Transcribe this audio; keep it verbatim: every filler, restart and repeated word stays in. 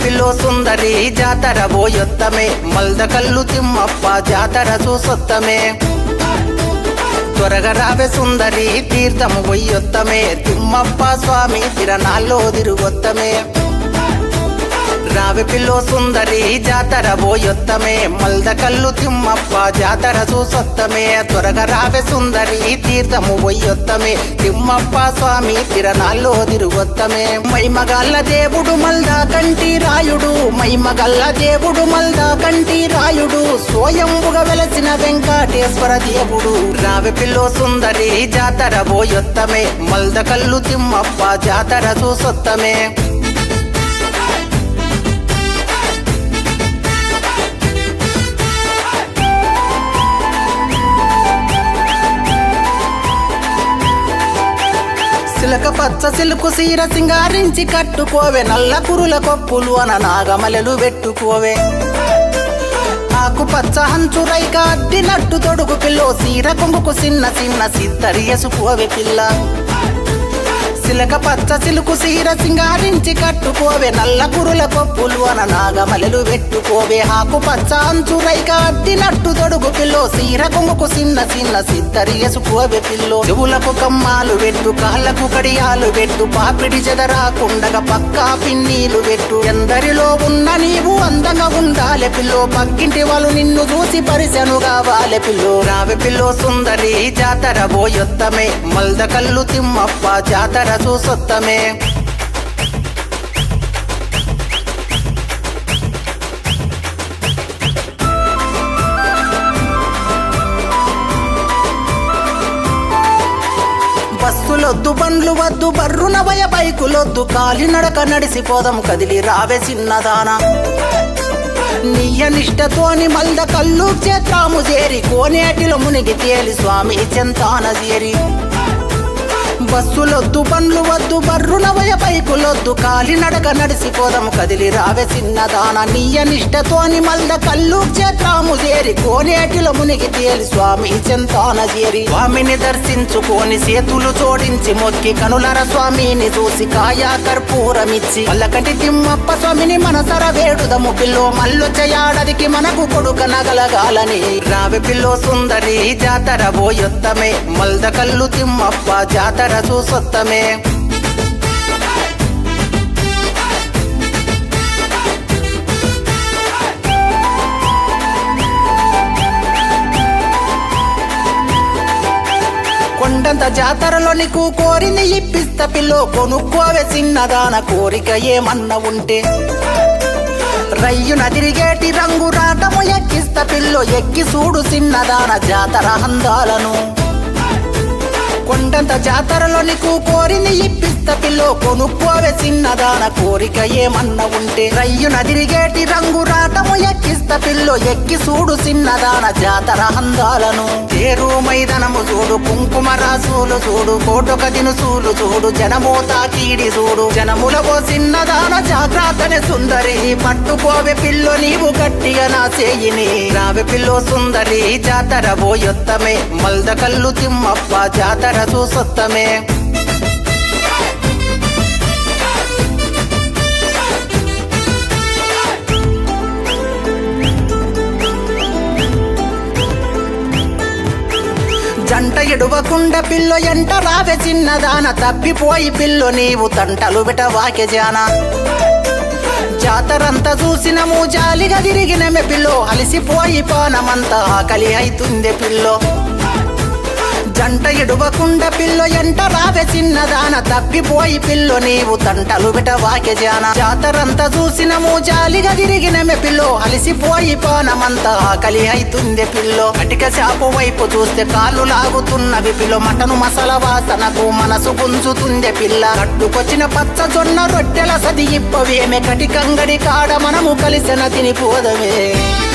pillow సుందరి జాతర పోయొత్తమే మల్దకల్లు తిమ్మప్ప జాతర చూసొత్తమే త్వరగా రావే సుందరి తీర్థము పోయొత్తమే తిమ్మప్ప స్వామి తిరణాల్లో తిరుగొత్తమే రావే పిల్లో సుందరి జాతర పోయొత్తమే మల్దకల్లు తిమ్మప్ప జాతర చూసొత్తమే త్వరగా రావే సుందరి తీర్థము పోయొత్తమే తిమ్మప్ప స్వామి తిరణాల్లో తిరుగొత్తమే మైమగల్ల దేవుడు మల్దా కంటి రాయుడు మైమగల్ల దేవుడు మల్దా కంటి రాయుడు స్వయంబుగా వెలసిన వెంకటేశ్వర దేవుడు రావే పిల్లో సుందరి జాతర పోయొత్తమే మల్దకల్లు తిమ్మప్ప జాతర చూసొత్తమే సిలక పచ్చ సిలుకు సీర సింగారించి కట్టుకోవే నల్ల కురుల కొప్పులు అన నాగమలెలు పెట్టుకోవే ఆకు పచ్చ హంచు రైక అద్దినట్టు తొడుగు పిల్లో సీర కొంగుకు చిన్న చిన్న సిద్దరి ఎసుకోవే పిల్ల సిలక పచ్చ సిలుకు సీర సింగారించి కట్టుకోవే నల్ల కురుల కొప్పులు అన నాగమలెలు పెట్టుకోవే ఆకు పచ్చ అంచు రైక అద్దినట్టు తొడుగు పిల్లో సీర కొంగుకు చిన్న చిన్న సిద్దరి ఎసుకోవే పిల్లో చెవులకు కమ్మాలు పెట్టు కాళ్ళకు కడియాలు పెట్టు పాపిడి చెదరాకుండగా పక్కా పిన్నీలు పెట్టు ఎందరిలో ఉన్న నీవు అందంగా ఉండాలే పిల్లో పక్కింటి వాళ్ళు నిన్ను చూసి పరిశను కావాలే పిల్లో రావే పిల్లో సుందరి జాతర పోయొత్తమే మల్దకల్లు తిమ్మప్ప జాతర చూసొత్తమే బస్సులొద్దు బండ్లు వద్దు బర్రున వయ బైకులొద్దు కాలినడక నడిసిపోదాం కదిలి రావే చిన్నదానా నియ నిష్టతోని మల్ద కల్లు చేత్రాము చేరి కోనేటిలో మునిగి తేలి స్వామి చెంతాన చేరి బస్సులొద్దు బండ్లు వద్దు బర్రున వయ బైకులొద్దు కాలినడక నడిసిపోదాం కదిలి రావే చిన్నదాన నియ నిష్టతోని మల్ద కల్లు చేత్రాము చేరి కోనేటిలో మునిగి తేలి స్వామి చెంతాన చేరి స్వామిని దర్శించుకొని చేతులు జోడించి మొక్కి కనులర స్వామిని చూసి కాయా కర్పూరమిచ్చి మల్లకంటి తిమ్మప్ప స్వామిని మనసర వేడుదము పిల్లో మల్లొచ్చయాడదికి మనకు కొడుక నగలగాలని రావే పిల్లో సుందరి జాతర పోయొత్తమే మల్దకల్లు తిమ్మప్ప జాతర చూసొత్తమే కొండంత జాతరలో నీకు కోరింది ఇప్పిస్త పిల్లో కొనుక్కోవే చిన్నదాన కోరిక ఏమన్నా ఉంటే రయ్యున తిరిగేటి రంగు రాటము ఎక్కిస్త పిల్లో ఎక్కి చూడు చిన్నదాన జాతర అందాలను కొండంత జాతరలో నీకు కోరింది ఇప్పిస్త పిల్లో కొనుక్కోవే చిన్నదాన కోరిక ఏమన్నా ఉంటే రయ్యున తిరిగేటి రంగు రాటము ఎక్కిస్త పిల్లో ఎక్కి చూడు చిన్నదాన జాతర అందాలను తేరు మైదనము చూడు కుంకుమ రాసులు చూడు కోటొక దినుసులు చూడు జనమోతా కీడి చూడు జనములకో చిన్నదాన జాగ్రత్తనే సుందరి పట్టుకోవే పిల్లో నీవు గట్టిగా నా చేయిని రావే పిల్లో సుందరి జాతర పోయొత్తమే మల్దకల్లు తిమ్మప్ప జాతర చూసొత్తమే జంట ఎడువకుండ పిల్లో ఎంట రావే చిన్నదాన తప్పిపోయి పిల్లో నీవు తంటలు బిట వాకె జానా జాతరంతా చూసినము జాలిగా తిరిగినమే పిల్లో అలిసిపోయి పానమంతా ఆకలి అయితుందే పిల్లో జంట ఎడువకుండ పిల్లో ఎంట రావే చిన్నదాన తప్పిపోయి పిల్లో నీవు తంటలు బిట వాకె జానా జాతరంతా చూసినము జాలిగా తిరిగినమే పిల్లో అలిసిపోయి పానమంతా ఆకలి అయితుందే పిల్లో కటిక చాపు వైపు చూస్తే కాళ్ళు లాగుతున్నవి పిల్లో మటను మసాల వాసనకు మనసు గుంజుతుందే పిల్ల కట్టుకొచ్చిన పచ్చ జొన్న రొట్టెల సది ఇప్పవేమే కటికంగడి కాడ మనము కలిసిన తినిపోదమే